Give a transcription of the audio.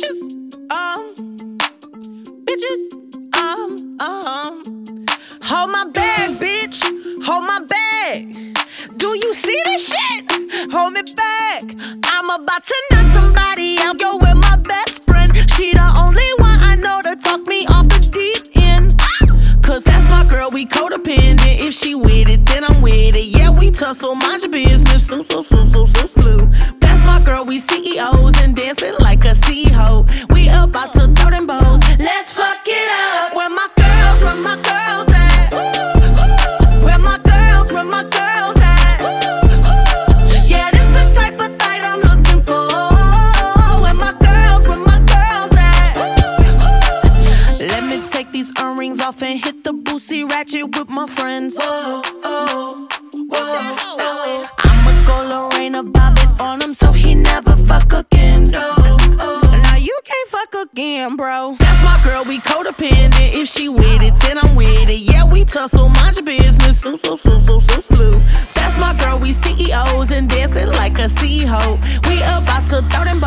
Hold my bag, bitch. Hold my bag. Do you see this shit? Hold me back. I'm about to knock somebody out. Go with my best friend. She the only one I know to talk me off the deep end. Cause that's my girl, we codependent. If she with it, then I'm with it. Yeah, we tussle, mind your business. So slew. That's my girl, we CEOs and dancing like a C-ho. We about to throw them bows. Let's fuck it up. Where my girls at? Where my girls at? Yeah, this the type of fight I'm looking for. Where my girls at? Let me take these earrings off and hit the Boosie Ratchet with my friends. I'ma go Lorena Bobbitt on him so he never fuck again. Now you can't fuck again, bro. That's my girl, we codependent. If she with it, then I'm with it. Yeah, we tussle, mind your business. So slew. That's my girl, we CEOs and dancing like a C-ho. We about to throw them